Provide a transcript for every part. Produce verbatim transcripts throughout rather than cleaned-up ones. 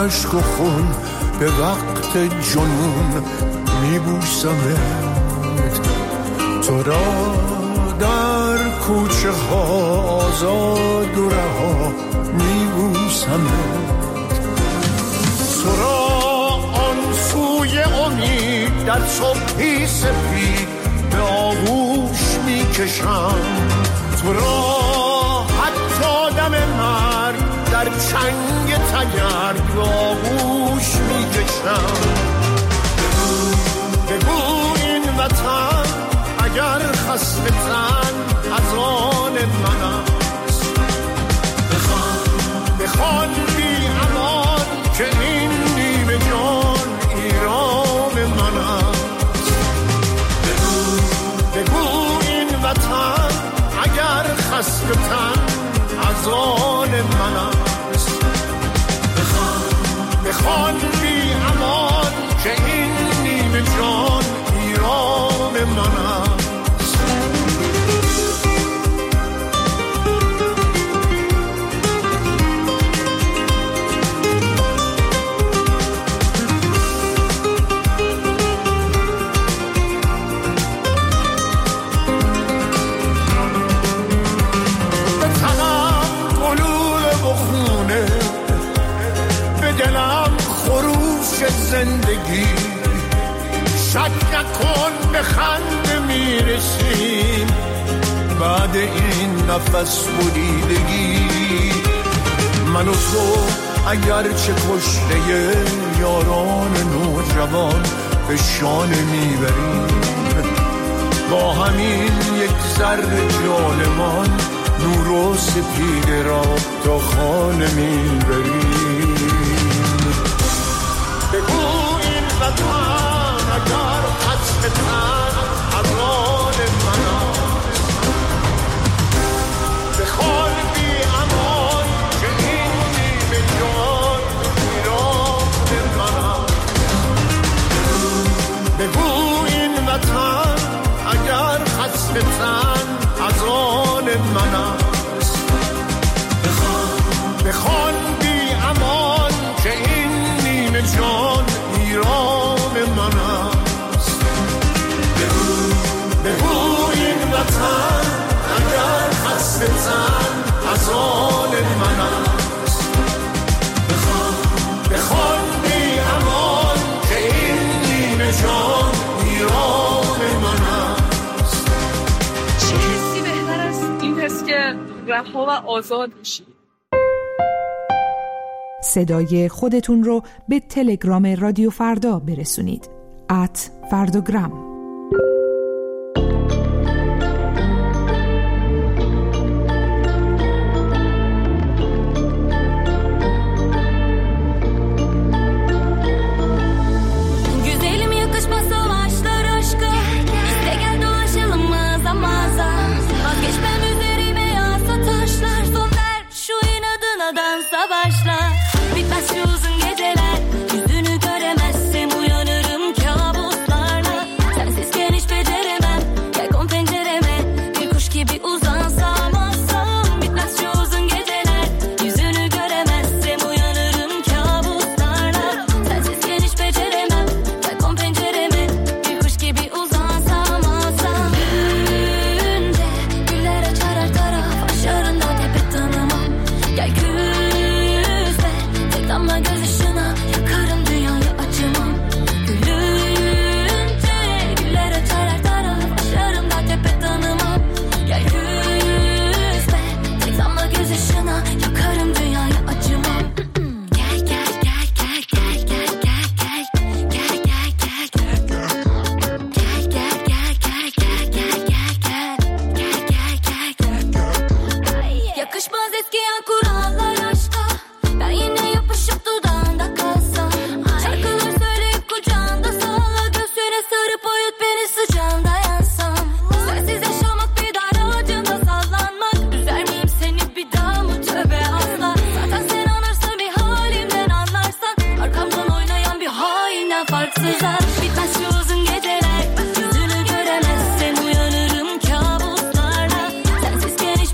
عشق و خون به وقت جنون میبوسمت، تو را در کوچه ها آزاد و رها میبوسمت، تو را آن سوی امید در صبحی سپید به آغوش میکشم، تو را حتی دم مرگ در چنگ تگرگ به آغوش میکشم. بگو این وطن اگر خسته تن از آن من است، بخوان بی امان که این نیمه جان ایران من است. بگو این وطن اگر خسته تن از آن من است، بخوان بی امان که این نیمه جان ایران من است. زندگی شک نکن به خنده میرسیم بعد این نفس بریدگی. من و تو اگرچه کشته یاران نوجوان به شانه میبریم، با همین یک ذره جانمان نور و سپیده را تا خانه میبریم. بگو این وطن اگر قصد تن از آن من است، بخوان بی امان که این نیمه جان ایران من است. بگو این وطن اگر قصد تن از آن من است، بخوان بی امان که این نیمه جان ایران من است. بگو این وطن اگر قصد تن از آن من است، بخوان بی امان که این نیمه جان ایران من است. چه حسی بهتر از این حس که رها و آزاد بشید؟ صدای خودتون رو به تلگرام رادیو فردا برسونید. ات فردوگرام.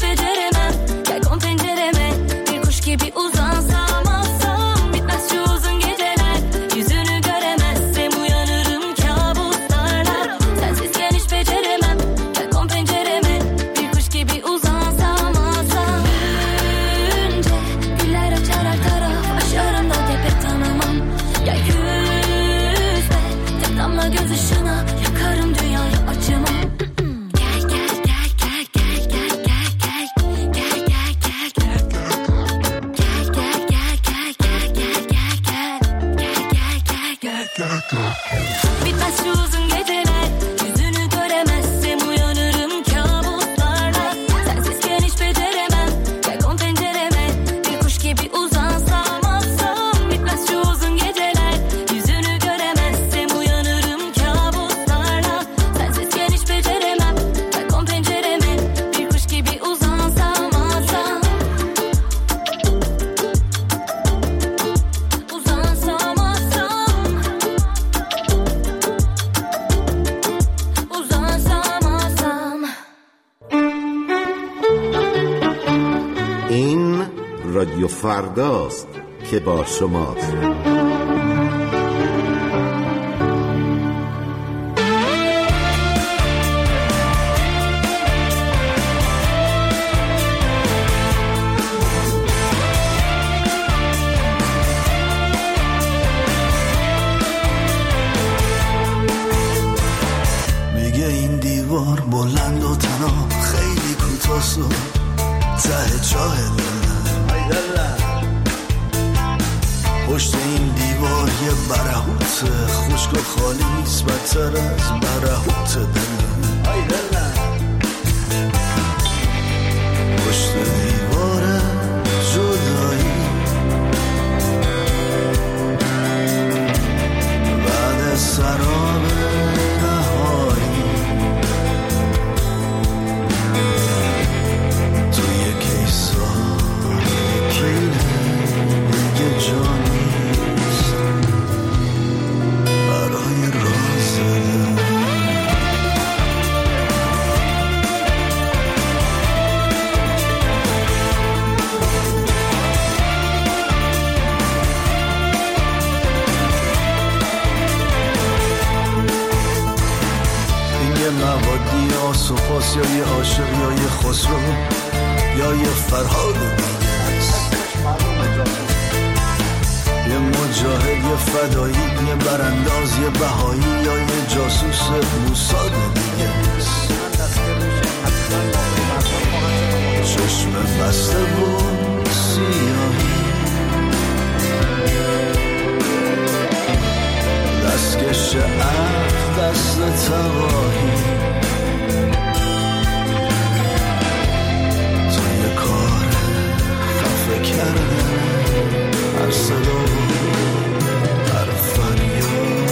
Uzansam alsam bitmez şu uzun together. Bitmez şu uzun geceler, yüzünü göremezsem uyanırım kabuslarla. Sensizken hiç beceremem, balkon pencereme bir kuş gibi uzansam alsam. Bitmez şu uzun geceler, yüzünü göremezsem uyanırım kabuslarla. Sensizken hiç beceremem, balkon pencereme bir kuş gibi uzansam alsam. Uzansam alsam. Uzansam alsam. این رادیو فرداست که با شماست. میگه این دیوار بلند و تنها خیلی کوتاست و ته چاه دلم. پشت این دیوار یه برهوت خشک و خالیست بدتر از برهوت دلم. پشت دیوار جدایی بعد سراب نهایی توی کیسا یکینه دیگه جانیست برای راز دلم. این یه موادی آسوپاس یا یه عاشق یا یه خسرو یا یه فرهاد دیگه است. یه مجاهد یه فدایی یه برانداز یه بهایی یا یه جاسوس موساد دیگه است. چشم بسته و سیاهی دستکش عقل دست تباهی توی کار خفه کردن هر صدا و هر فریاد.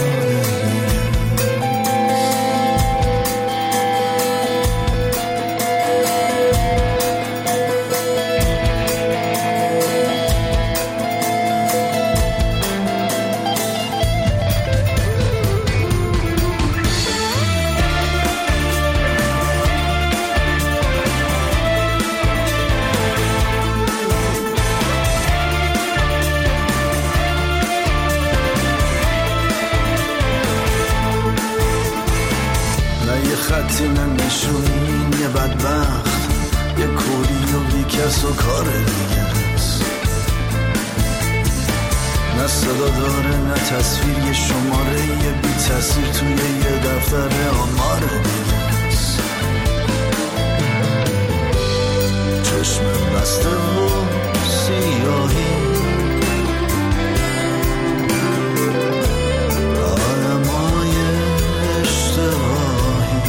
خطی نه نشونی یه بدبخت یه کوری و بی کس و کار دیگه است. نه صدا داره نه تصویر یه شماره یه بی تصویر توی یه دفتر آمار دیگه است. چشم بسته و سیاهی آدمای اشتباهی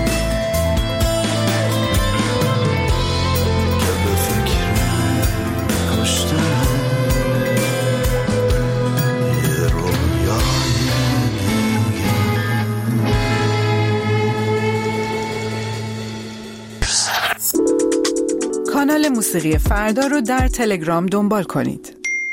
که به فکر کشتن یه رویای دیگه. کانال موسیقی فردا رو در تلگرام دنبال کنید.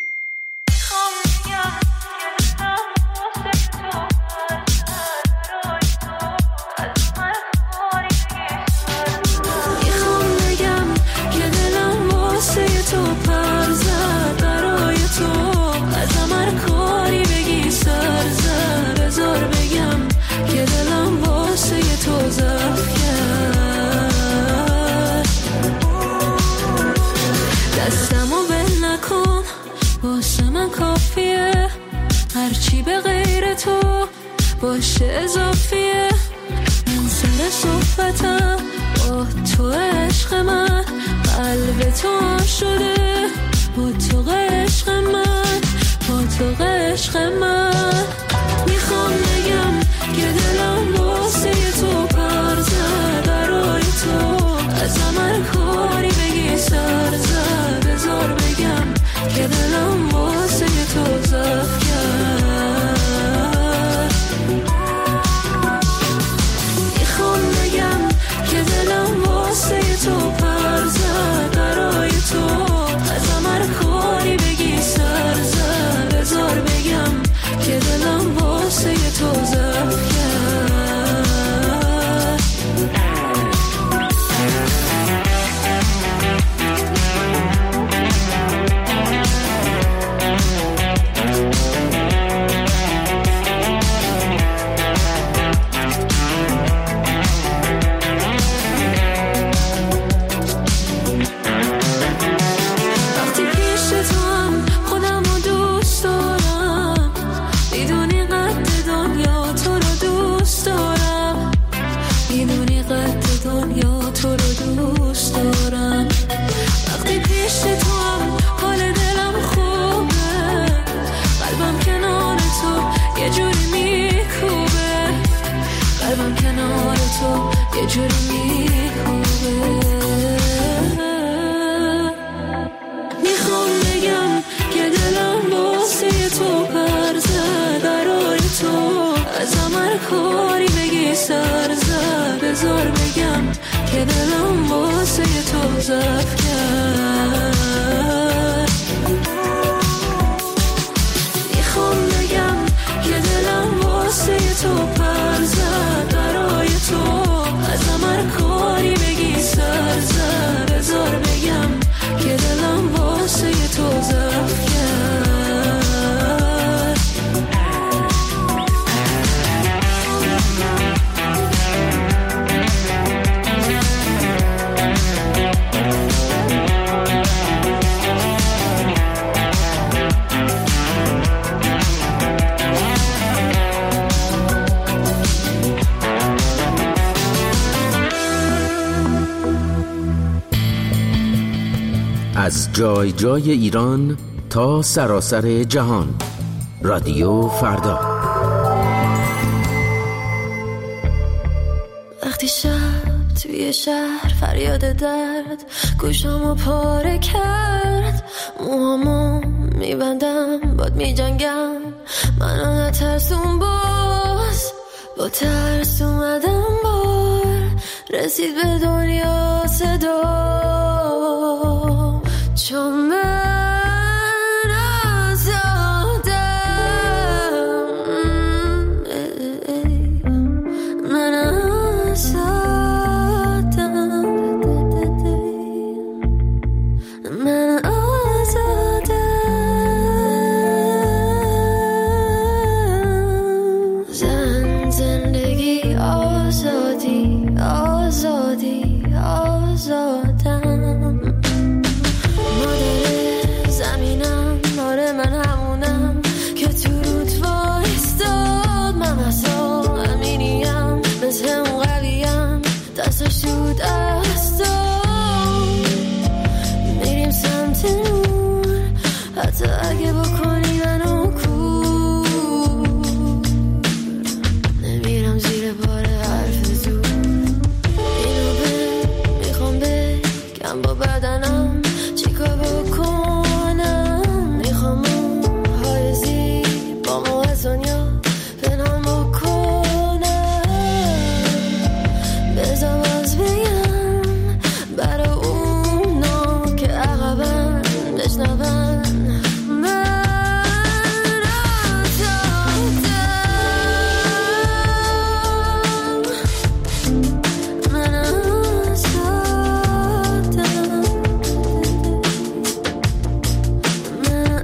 باشه اضافیه من سر صحبتم با تو عشق من قلب تو هم شده با تو عشق من با تو عشق من چرا میخوابه. میخوام بگم که دلم واسه تو پر زد، برای تو ازم هر کاری بگی سر زد. بذار بگم که دلم واسه تو ضعف کرد. میخوام بگم که دلم واسه تو پر زد، برای تو ازم هر کاری بگی سر زد. بذار بگم که دلم واسه تو ضعف کرد. از جای جای ایران تا سراسر جهان، رادیو فردا. وقتی شب توی شهر فریاد درد گوشامو پاره کرد، موهامو میبندم باد میجنگم، من آنقدر ترسون باز با ترس اومدم بار رسید به دنیا صدا، چون من آزادم، من آزادم، من آزادم. زن زندگی آزادی آزادی آزادم. مادر زمینم آره من همونم که تو رود وایستاد، من اصلا امینیم مثل اون قویم دستش تو دستام، میریم سمت نور حتی اگه بکنی منو کور، نمیرم زیر بار حرف تو. اینو به میخوام بگم با بدنم چیکار بکنم، میخوام های زیبا مو از دنیا پنهان بکنم، بذار باز بگم برای اونا که عقبن بشنون، من آزادم، من آزادم، من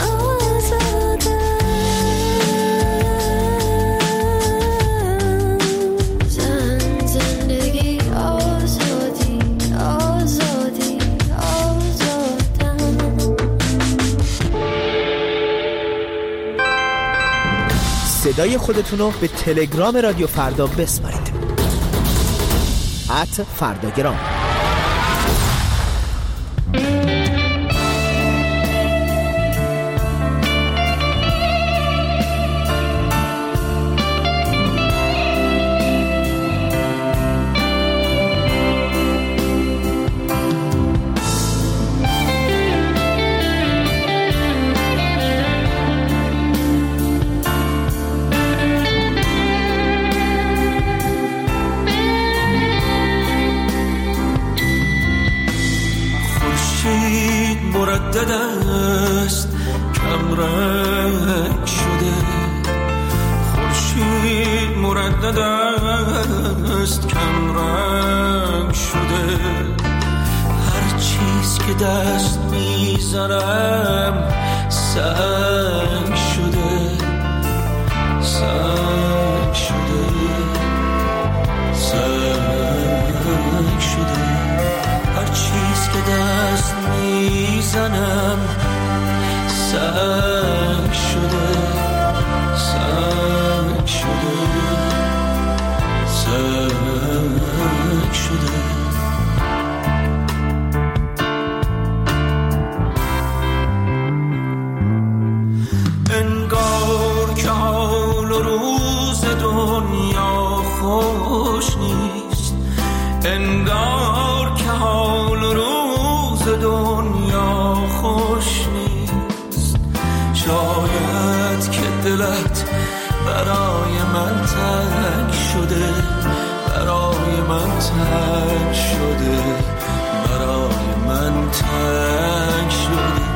آزادم. زن زندگی آزادی آزادی آزادم. صدای خودتون رو به تلگرام رادیو فردا بسپارید. ات فرداگرام. مردد است کم رنگ شده، خورشید مردد است کم رنگ شده، هر چیز که دست میزنم سنگ شده، سنگ شده، سنگ شده، هر چیز که دست میزنم سنگ شده، سنگ شده، سنگ شده. انگار که حال و روز دنیا خوش نیست، انگار که حال روز دنیا خوش نیست. شاید که دلت برای من تنگ شده، برای من تنگ شده، برای من تنگ شده.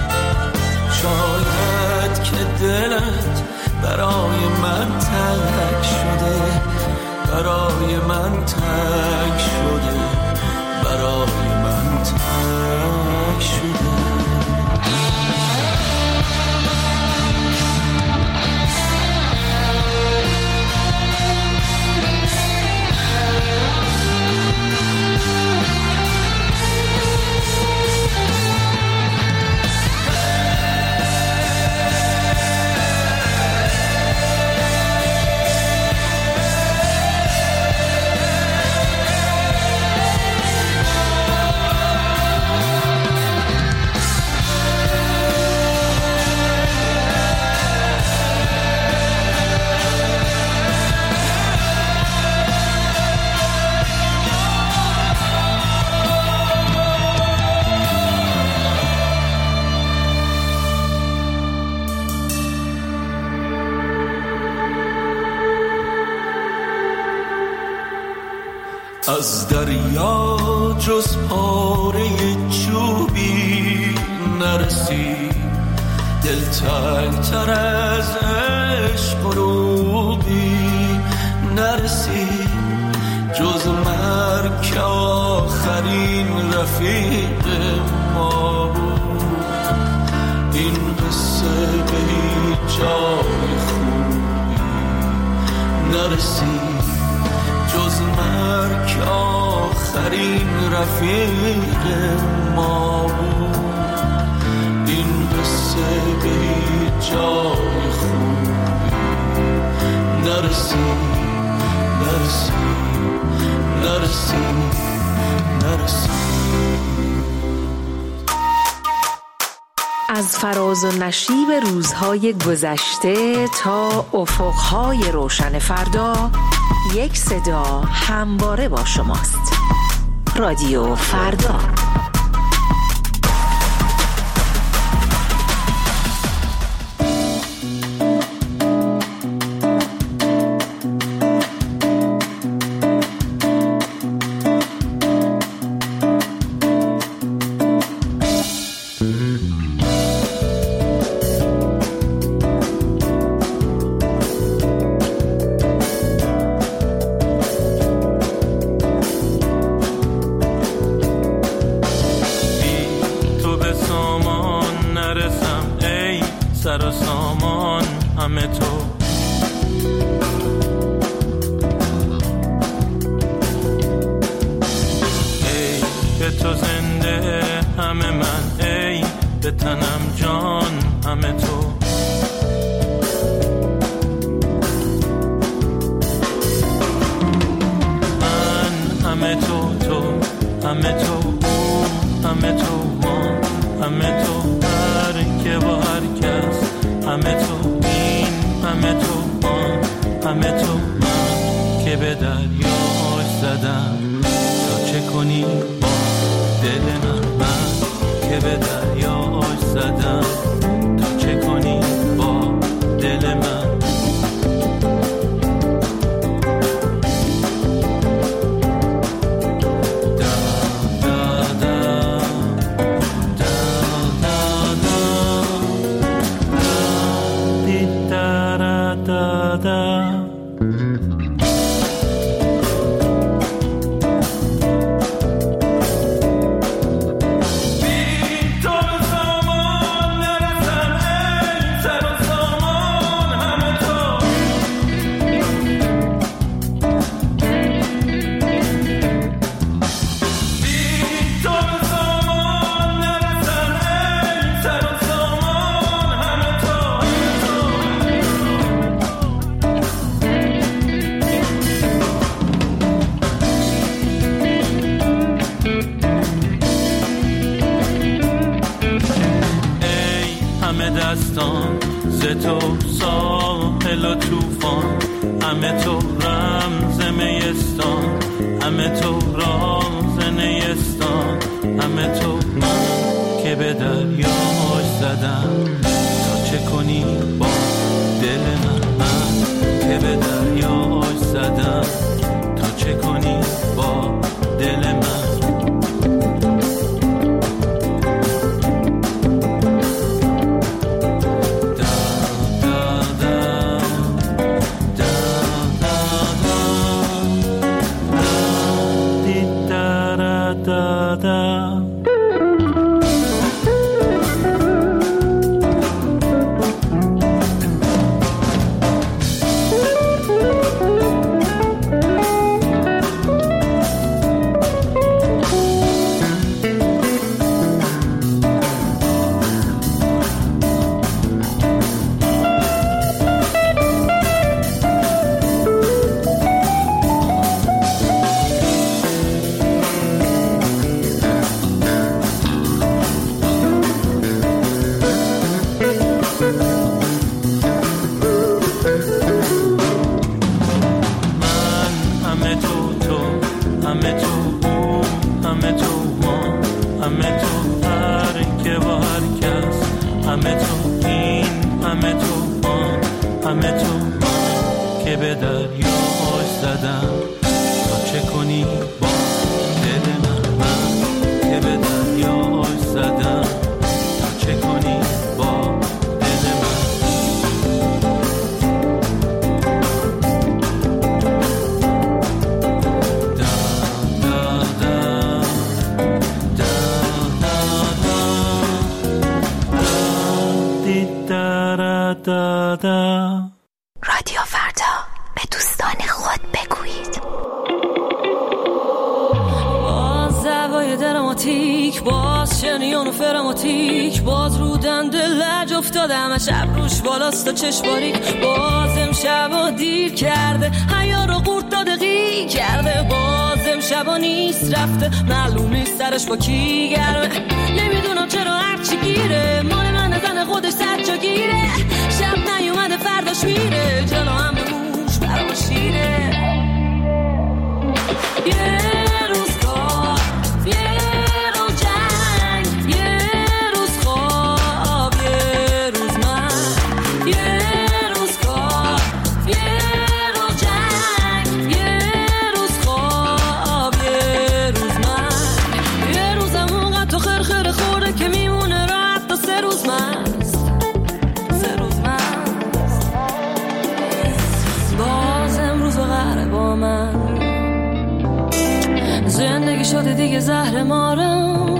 شاید که دلت برای من تنگ شده، برای من تنگ شده، برای من تنگ شده. از دریا جز پاره چوبی نرسید، دل تنگ‌تر از عشق غروبی نرسید. جز مرگ که آخرین رفیق ما بود، این قصه به هیچ جای خوبی نرسید. جز مرگ آخرین رفیق ما بود، این قصه به هیچ جای خوبی نرسید، نرسید، نرسید، نرسید. از فراز و نشیب روزهای گذشته تا افقهای روشن فردا، یک صدا همواره با شماست. رادیو فردا. دستان ز تو ساحل و توفان، همه تو رمز میستان، همه تو راز نیستان، همه تو من که به دریاش زدم تا چه کنی با دل من، من که به دریاش زدم تا چه کنی با دل من. رادیو فردا، به دوستان خود بگویید. باز دوای دراماتیک، باز شنیون و فراماتیک، باز رو دنده لج افتاده همه شب روش بالاست و چشم باریک. باز امشبا دیر کرده حیا رو قورت داده غی کرده. باز امشبا نیست رفته معلوم نیست سرش با کی گرمه. نمیدونم چرا هرچی گیره مال من زن خودش سجا گیره. شب نیومده فرداش میره جلو هم به موش برام شیره. یه روز کار، یه روز جنگ، یه روز خواب، یه روز من. یه روز کار، یه روز جنگ، یه روز خواب، یه روز من. یه روزم اونقدر تو خرخره خورده که میمونه راحت تا سه روز مست. سه روز مست. باز امروز و قهره با من زندگی شده دیگه زهر مارم.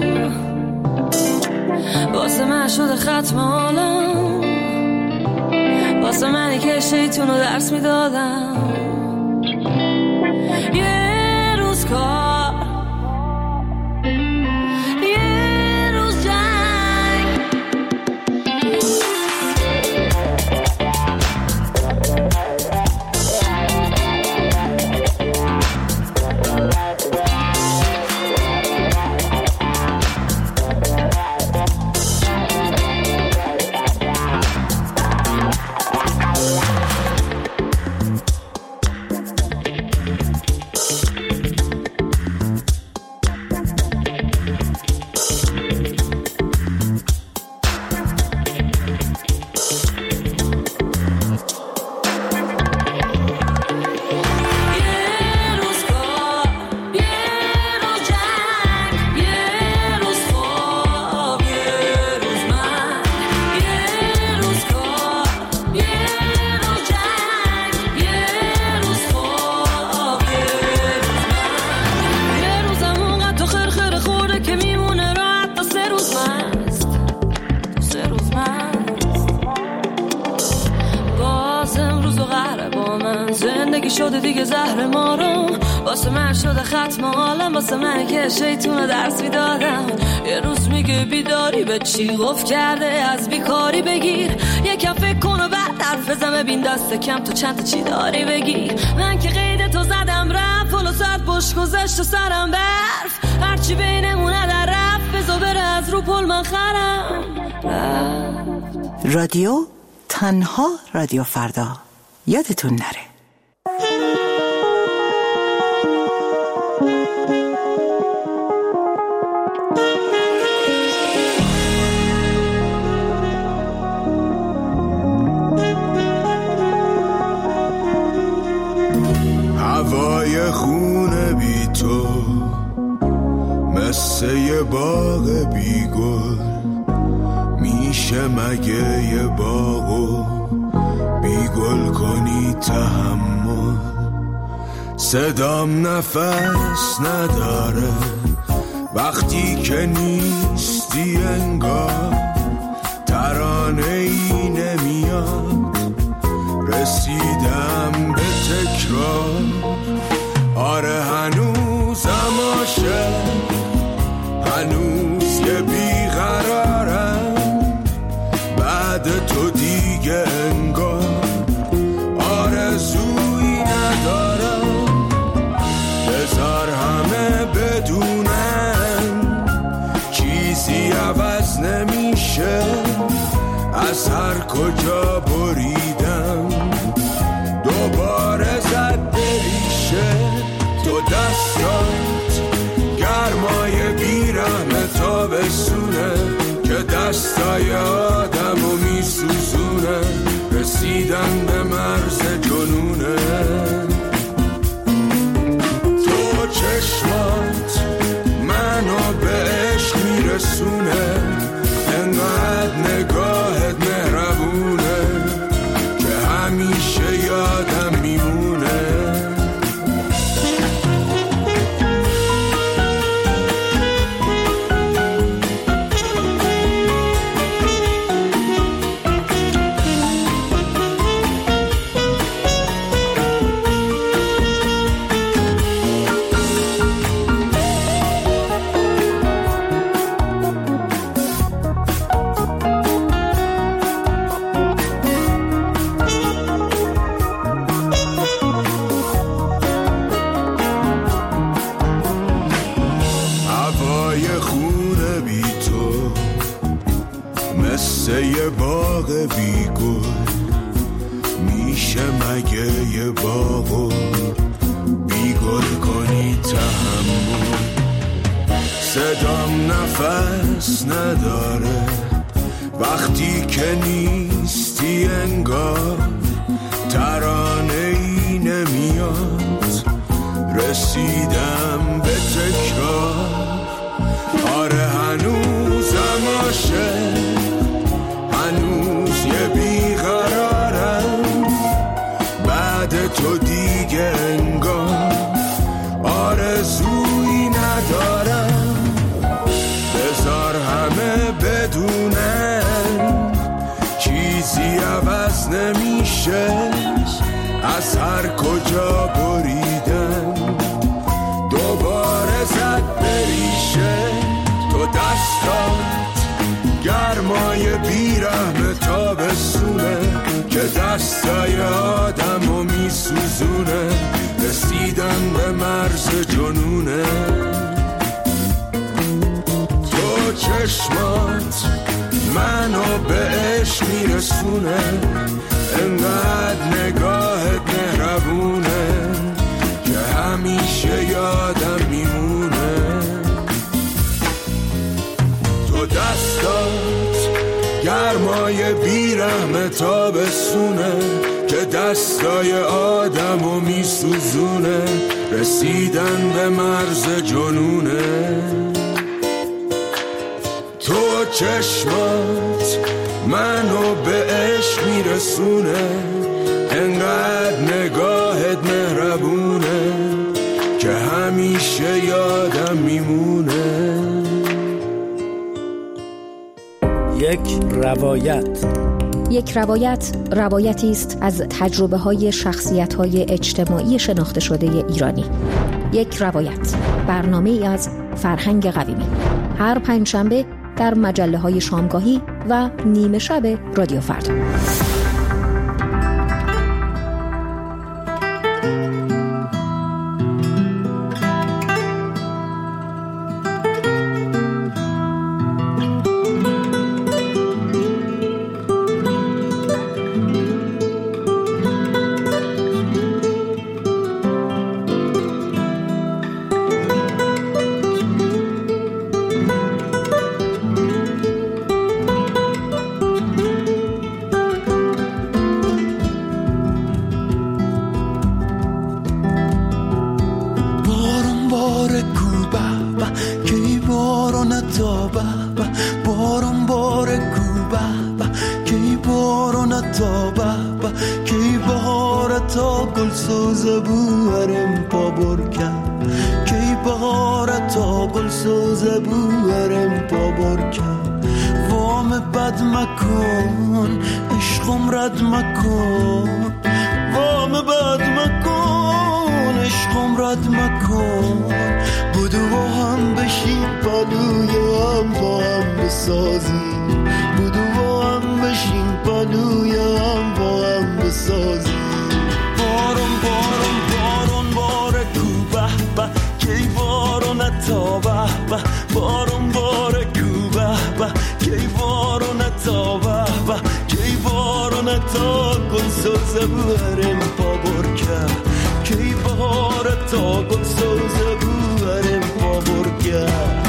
واسه من شده ختم حالم، واسه منی که شیطون رو درس میدادم. یه روز کار، یه روز جنگ. زندگی شده دیگه زهر مارم، واسه من شده ختم حالم، واسه من که شیطون درس میدادم. یه روز میگه بیداری به چی گفت کرده از بیکاری بگیر، یکم فکر کن و بعد حرف بزن، ببین دست کم تو چند تا چی داری بگیر. من که قید تو زدم رفت، فلو ساعت بش گذشت و سرم برف، هرچی بینمونه در رفت بزو بره از رو پل من خرم رفت. رادیو تنها رادیو فردا، یادتون نره. تحمل، صدام نفس نداره وقتی که نیستی، انگار ترانه ای نمیاد، رسیدم به تکرار. آره هنوزم عاشق، هنوز یه بیقرارم، بعد تو دیگه انگار آرزویی ندارم. بذار همه بدونن چیزی عوض نمیشه، از هر کجا بریدم دوباره زد بریشه. تو دستات گرمای بیرحم تابستونه که دستای آدمو میسوزونه، رسیدن به مرز جنونه. تو چشمات منو به عشق میرسونه، انقدر نگاهت مهربونه که همیشه یادم میمونه. یه باغ بی گل میشه مگه یه باغو بی گل کنی تحمل؟ صدام نفس نداره وقتی که نیستی، انگار ترانه ای نمیاد، رسیدم به تکرار. آره هنوزم عاشق، هنوز یه بیقرارم، بعد تو دیگه انگار آرزویی ندارم. بذار همه بدونن چیزی عوض نمیشه، از هر کجا بریدم دوباره زد بریشه. تو دستات گرمای بیرحم تابستونه که دستای آدمو میسوزونه، رسیدن به مرز جنونه. تو چشمات منو به عشق میرسونه، انقدر نگاهت مهربونه که همیشه یادم میمونه. تو دستات گرمای بیرحم تابستونه که دستای آدمو میسوزونه، رسیدن به مرز جنونه. تو چشمات منو به عشق میرسونه، انقدر نگاهت مهربونه که همیشه یادم میمونه. یک روایت. یک روایت روایتی است از تجربه های شخصیت های اجتماعی شناخته شده ایرانی. یک روایت، برنامه ای از فرهنگ قویمی، هر پنجشنبه در مجله های شامگاهی و نیمه شب رادیو فردا. تا گل سوزه بوارم پا برکن کی بهار تا گل سوزه بوارم پا برکن وام بد مکن عشقم رد مکن وام بد مکن عشقم رد مکن بودو با هم بشیم پلوی هم با هم بسازیم بودو با هم بشیم پلوی هم با هم بسازیم بارون بارون بارون باره کو به به کی بارون تا به به بارون باره کو به به کی بارون تا به به کی بارون تا گل سوزه بورم پا برکه کی بهار تا گل سوزه بورم پا برکه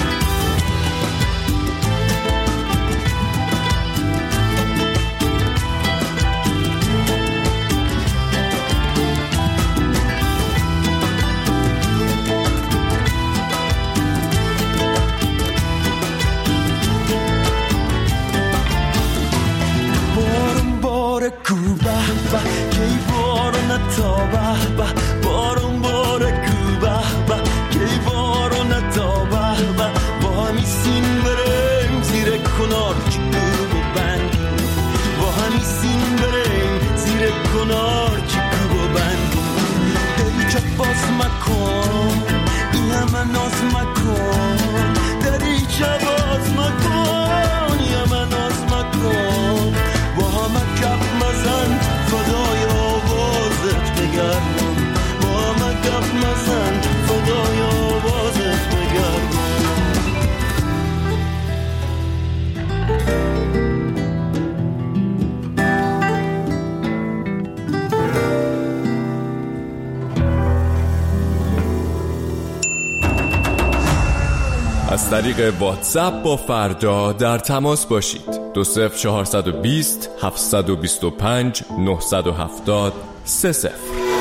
کو به به کی بارون تا به به بارون باره کو به به کی بارون تا به به با همی سین بریم زیر کنار چکو و بند با همی سین بریم زیر کنار چکو و بند دریچه باز مکن این همه ناز مکن دریچه باز مکن این همه ناز مکن با همه کف مزن فدای آوازت بگردم با همه کف مزن فدای آوازت بگردم از طریق واتساپ با فردا در تماس باشید. دو صفر چهارصد و بیست هفتصد و بیست و پنج نهصد و هفتاد سه صفر.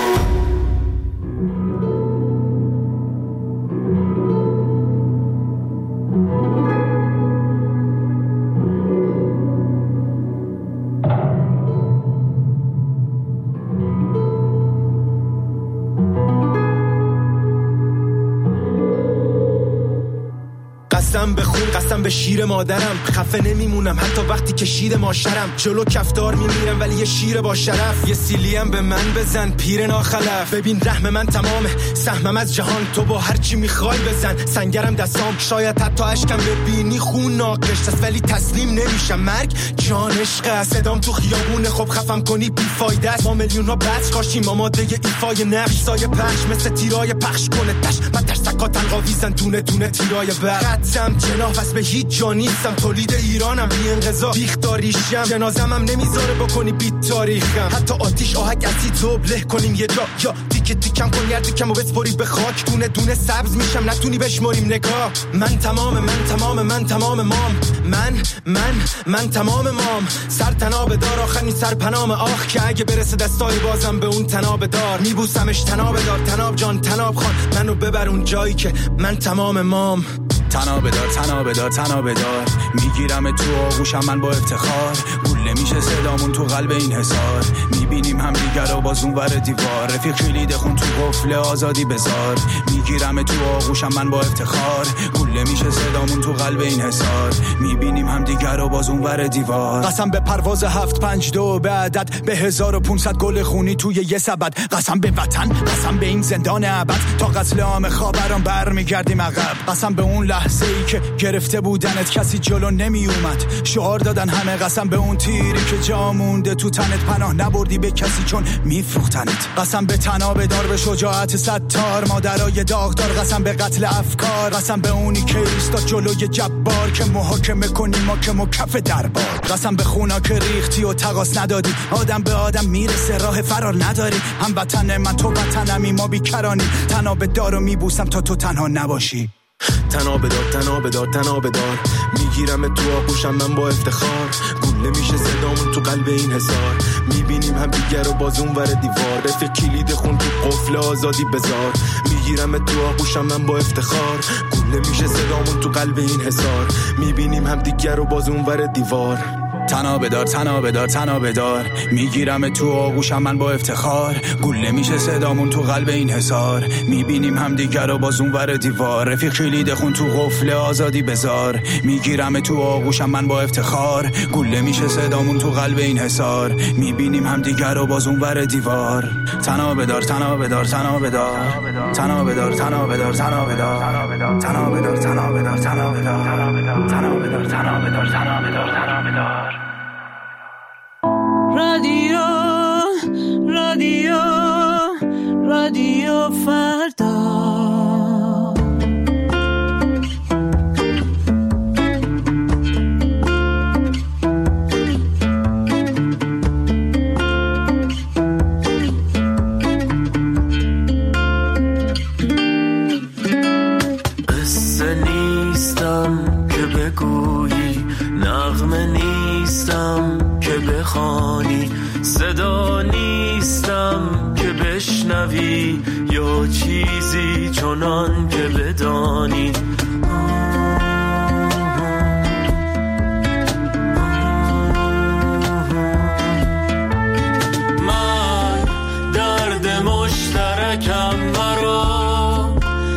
قسم به خون، قسم به شیر مادرم، خفه نمیمونم حتی وقتی که شیر ماشرم. جلو کفتار میمیرم ولی یه شیر با شرف. یه سیلیم به من بزن پیر ناخلف. ببین رحم من تمامه، سهمم از جهان، تو با هر چی میخوای بزن. سنگرم دستام، شاید حتی اشکم ببینی خون ناقش است ولی تسلیم نمیشم. مرگ جان عشق، صدام تو خیابونه خب خفم کنی بیفایده است. ما میلیون ها بچ کاشیم آماده ایفای نقش. سایه پخش مثل تیرای پخش کنه تش. من ترسکا تنقاویزن دونه دونه تیرای برق. خطم جناح واسه به هیچ جا نیستم، تولید ایرانم بی انقضا بیختاریشم. جنازم هم نمیذاره بکنی بیت تاریخم. حتی آتیش آهک اسید زبله کنیم یه جا، یا تیکه تیکم کن گردیکم و بسپری به خاک. دونه دونه سبز میشم نتونی بشماریم نگاه. من تمام من تمام من تمام مام. من من من تمام مام. سر تناب دار آخرین سر پنام آخ که اگه برسه دستای بازم به اون تناب دار میبوسمش. تناب دار تناب جان تناب خان، منو ببر اون جایی که من تمام مام. تنابه دار تنابه دار تنابه دار، میگیرم تو آغوشم من با افتخار. گوله میشه صدامون تو قلب این حصار، میبینیم هم دیگر رو باز اون ور دیوار. رفیق کلید خون تو قفل آزادی بذار، میگیرم تو آغوشم من با افتخار. گوله میشه صدامون تو قلب این حصار، میبینیم هم دیگر رو باز اون ور دیوار. قسم به پرواز هفت پنج دو به عدد، به هزار و پونصد گل خونی توی یه سبد. قسم به وطن، قسم به این زندان ابد، تا قتل عام خاوران برمیگردیم عقب. قسم به اون لحظه ای که گرفته بودنت کسی جلو نمی اومد. شعار دادن همه، قسم به اون تیری که جا مونده تو تنت، پناه نبردی به کسی چون میفروختنت. قسم به تناب دار، به شجاعت ستار، مادرای داغدار. قسم به قتل افکار، قسم به اونی که ایستاد جلوی جبار که محاکمه کنی ما که مکف دربار. قسم به خونا که ریختی و تقاس ندادی، آدم به آدم میرسه راه فرار نداری. هم وطن من تو وطنمی، ما بیکرانی. تناب دارو میبوسم تا تو تنها نباشی. تناب دار تناب دار تناب دار، میگیرم تو آغوشم من با افتخار. گوله میشه صدامون تو قلب این حصار، میبینیم هم دیگر رو باز اون ور دیوار. رفیق کلید خون تو قفل آزادی بذار، میگیرم تو آغوشم من با افتخار. گوله میشه صدامون تو قلب این حصار، میبینیم هم دیگر رو باز اون ور دیوار. تنا بدار تنا بدار تنا بدار میگیرم تو آغوشم من با افتخار گله میشه صدامون تو قلب این حصار میبینیم همدیگر رو باز اونور دیوار رفیق کلید خون تو قفل آزادی بذار میگیرم تو آغوشم من با افتخار گله میشه صدامون تو قلب این حصار میبینیم همدیگر رو باز اونور دیوار تنا بدار تنا بدار تنا بدار تنا بدار تنا بدار تنا بدار تنا بدار تنا بدار تنا بدار تنا بدار تنا بدار تنا بدار تنا بدار رادیو رادیو رادیو فردا قصه نیستم که بگویی نغمه نیستم که بخوانی صدا نیستم که بشنوی یا چیزی چنان که بدانی من درد مشترکم مرا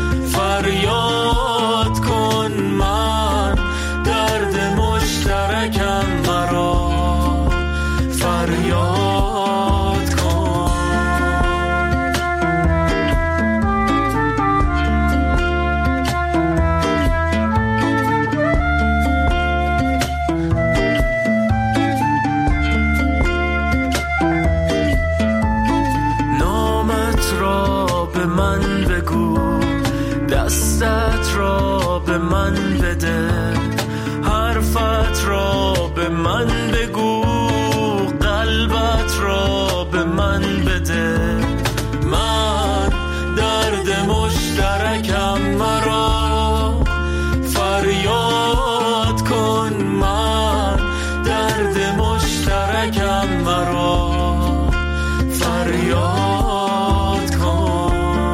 فریاد کن من درد مشترکم مرا فریاد کن نامت را به من بگو دستت را به من بده حرفت را به من بگو قلبت را به من بده من درد مشترکم مرا فریاد کن من درد مشترکم مرا فریاد کن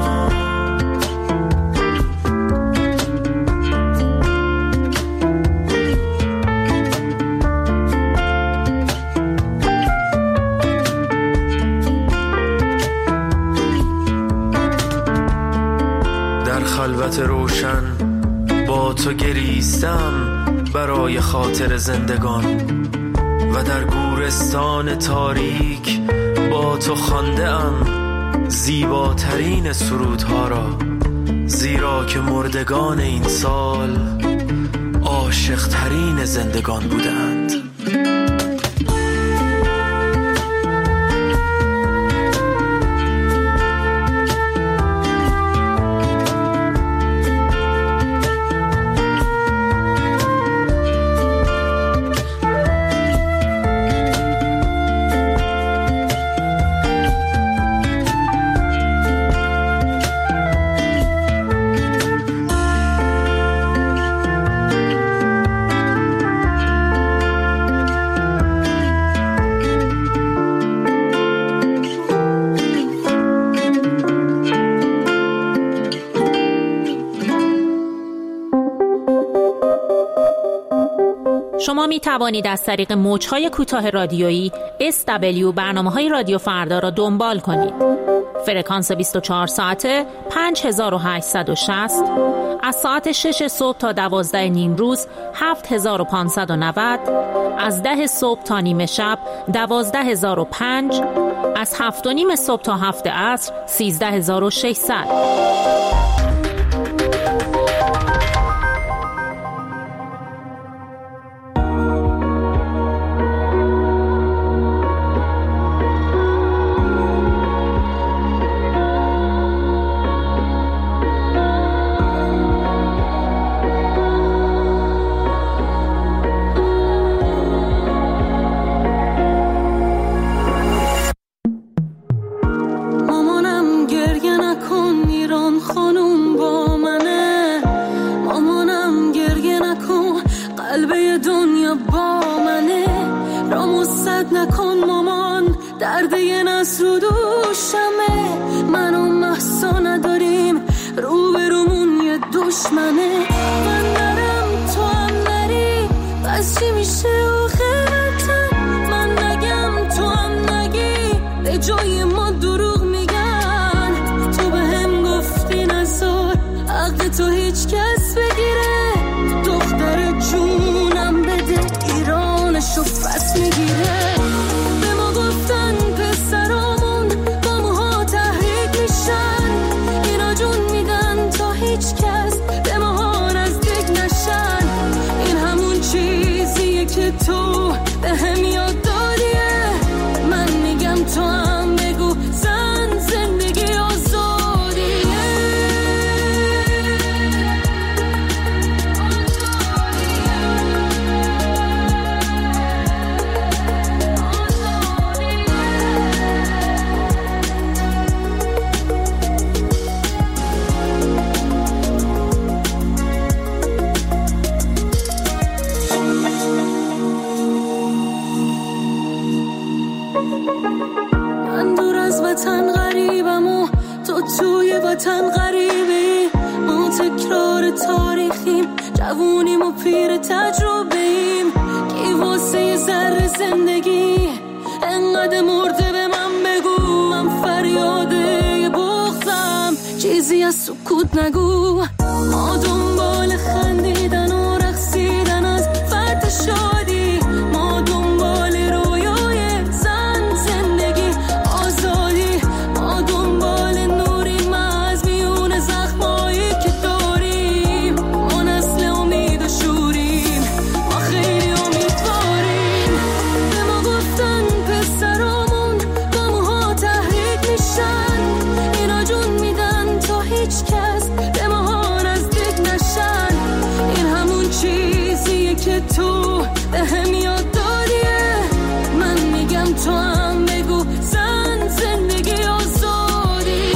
خلوت روشن با تو گریستم برای خاطر زندگان و در گورستان تاریک با تو خوانده‌ام زیباترین سرودها را زیرا که مردگان این سال عاشق‌ترین زندگان بودند. شما می توانید از طریق موج‌های کوتاه رادیویی اس دبلیو برنامه‌های رادیو فردا را دنبال کنید. فرکانس بیست و چهار ساعته پنج هزار و هشتصد و شصت، از ساعت شش صبح تا دوازده نیم روز هفت هزار و پانصد و نود، از ده صبح تا نیمه شب دوازده هزار و پنج، از هفت و نیم صبح تا هفت عصر سیزده هزار و ششصد. درده نصر و دوشمه من و محسا نداریم رو به رومون یه دشمنه من نرم تو هم نری پس چی میشه آخرت جای ما دروغ میگن. تو به هم گفتی نزار عقل تو هیچ کس بگیره. دختر جونم بده ایرانشو پس میگیره. به ما گفتن پسرامون با موها تحریک میشن. اینا جون میدن تا هیچ کس به ماها نزدیک نشن. این همون چیزیه که تو به هم یاد دادیه. من میگم تو هم بگو زن زندگی آزادیه. من دور از وطن غریبم و تو توی وطن غریبی. ما تکرار تاریخیم، جوونیم و پیر تجربه‌ایم. کی واسه یه ذره زندگی انقدر مرده به من بگو. من فریاده بغضم چیزی از سکوت نگو. ما دنبال خندیدن و رقصیدن از فرد شادی. ما دنبال رویای زن زندگی آزادی. ما دنبال نوریم از میون زخمایی که داریم. ما نسل امید و شوریم، ما خیلی امیدواریم. به ما گفتن پسرامون با موها تحریک میشن. اینا جون میدن تا هیچ کس به ماها نزدیک نشن. این همون چیزیه که تو به هم یاد دادیه. من میگم تو هم بگو زن زندگی آزادیه.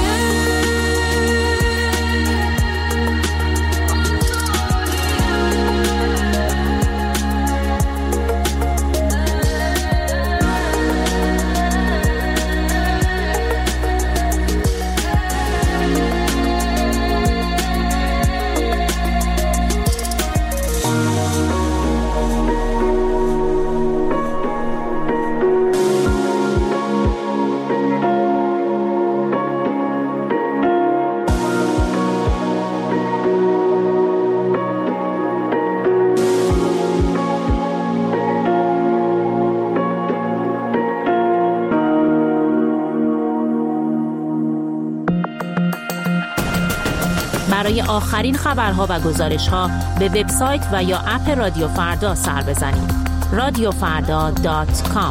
برای آخرین خبرها و گزارش‌ها به وبسایت و یا اپ رادیو فردا سر بزنید. رادیو فردا دات کام.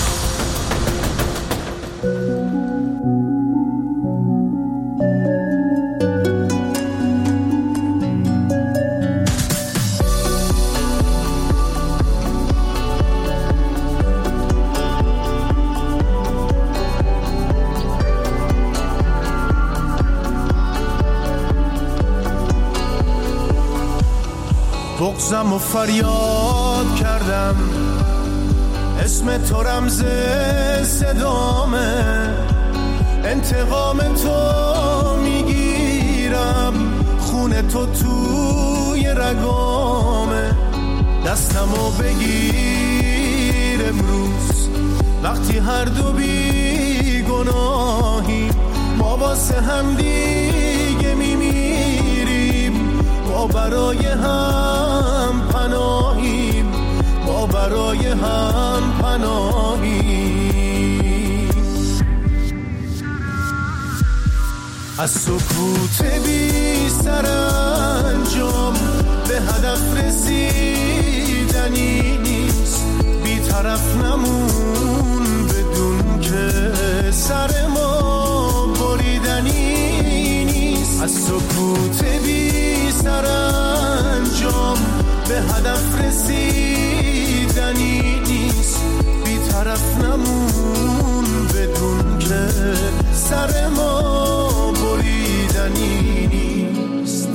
بغضم و فریاد کردم، اسم تو رمز صدامه. انتقام تو میگیرم، خون تو توی رگامه. دستمو بگیر امروز وقتی هر دو بی گناهیم. ما واسه هم دیگه میمیریم، ما برای هم پناهیم، ما برای هم پناهیم. از سکوت بی سرانجام به هدف رسیدنی نیست. بی طرف نمون بدون که سر ما بریدنی نیست. از سکوت بی سرانجام به هدف رسیدنی نیست. بی طرف نمون بدون که سر ما بریدنی نیست.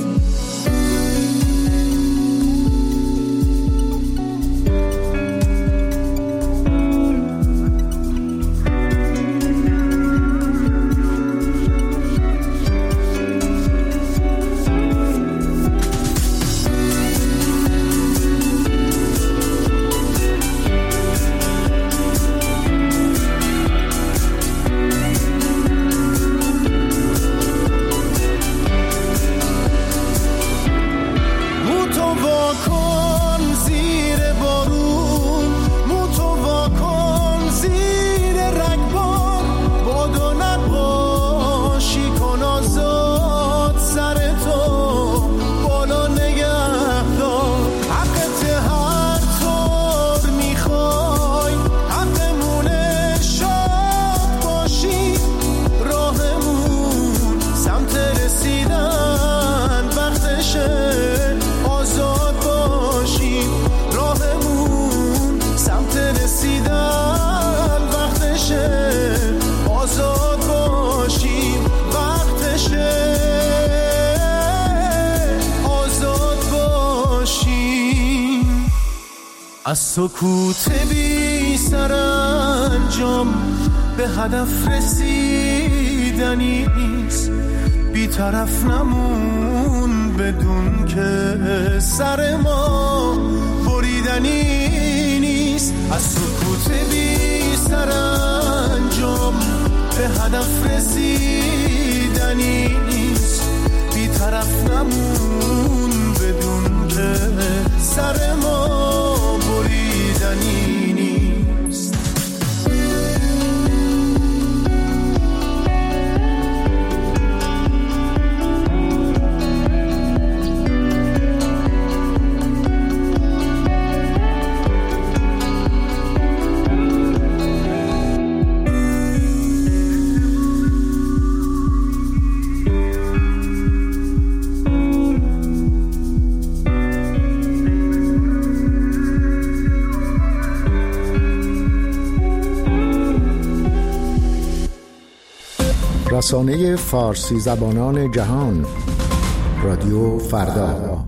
از سکوت بی سرانجام به هدف رسیدنی نیست، بی طرف نمون بدون که سر ما بریدنی نیست. از سکوت بی سرانجام به هدف رسیدنی نیست، بی طرف نمون بدون که سر ما بریدنی نیست. رسانه فارسی زبانان جهان، رادیو فردا.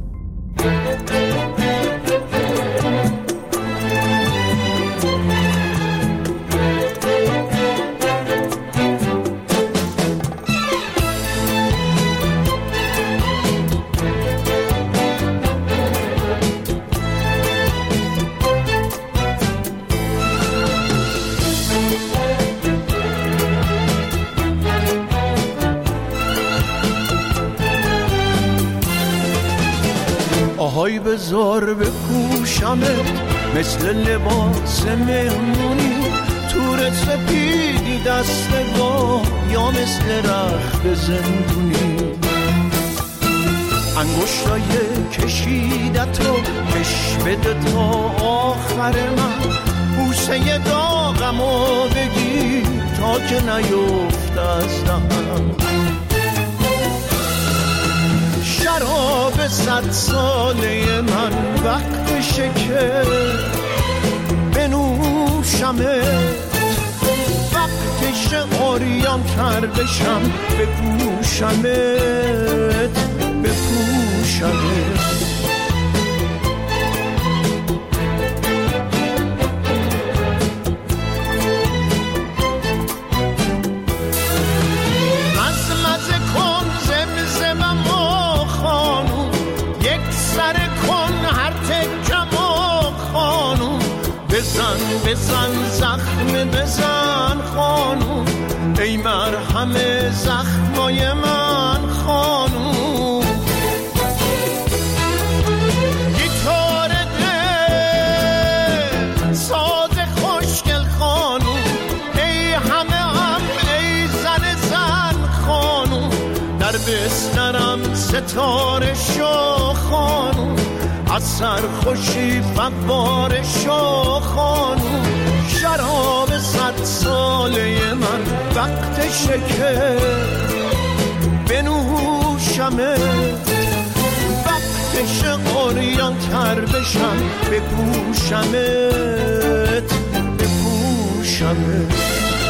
آهای بذار بپوشمت مثل لباس مهمونی، تور سپیدی دستگاه یا مثل رخت زندونی، انگشتای کشیدتو کش بده تا آخر من، بوسه داغمو بگیر تا که نیفت از دهنم. شراب صد ساله من وقتشه که بنوشمت، وقتشه عریان تر بشم بپوشمت بپوشمت. بزن بزن زخم بزن خانوم، ای مرهم زخمای من خانوم. گیتار دل ساز خوشگل خانوم، ای همه هم ای زن زن خانوم. در بسترم ستاره شو خانوم، از سرخوشی فوار شو خانوم. شراب صد ساله من وقتشه که بنوشمت، وقتشه عریان تر بشم بپوشمت بپوشمت.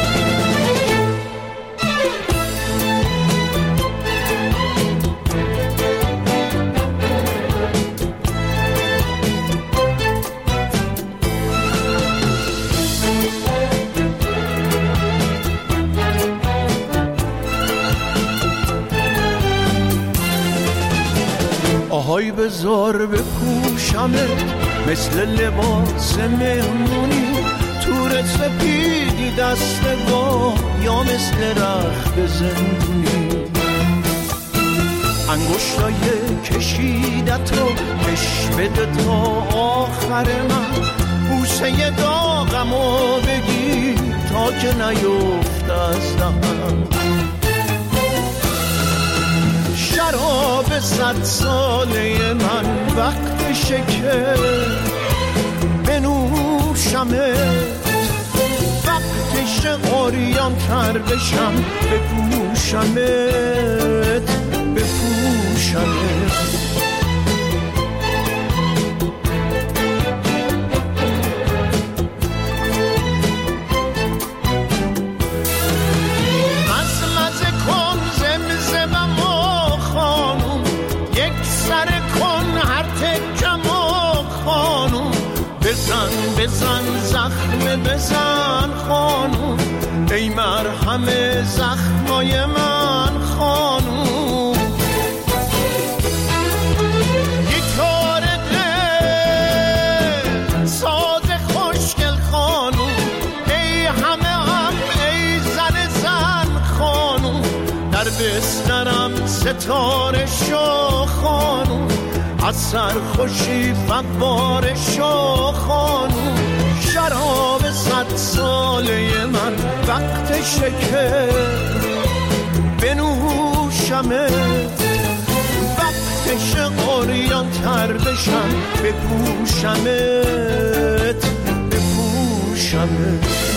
آهای بذار بپوشمت مثل لباس مهمونی، تور سپیدی دستگاه یا مثل رخت زندونی، انگشتای کشیدتو کش بده تا آخر من، بوسه داغمو بگیر تا که نیفت از دهنم. شراب صد ساله من وقتشه که بنوشمت، وقتشه عریان تر بشم بپوشمت بپوشمت. بزن مرهم زخمای من خانوم، گیتار دل ساز خوشگل خانوم، ای همه هم ای زن زن خانوم، در بسترم ستاره شو خانوم، از سرخوشی فواره شو خانوم، شراب صد ساله من وقتشه که بنوشمه، وقتشه قریان تر بشم بپوشمت بپوشمت.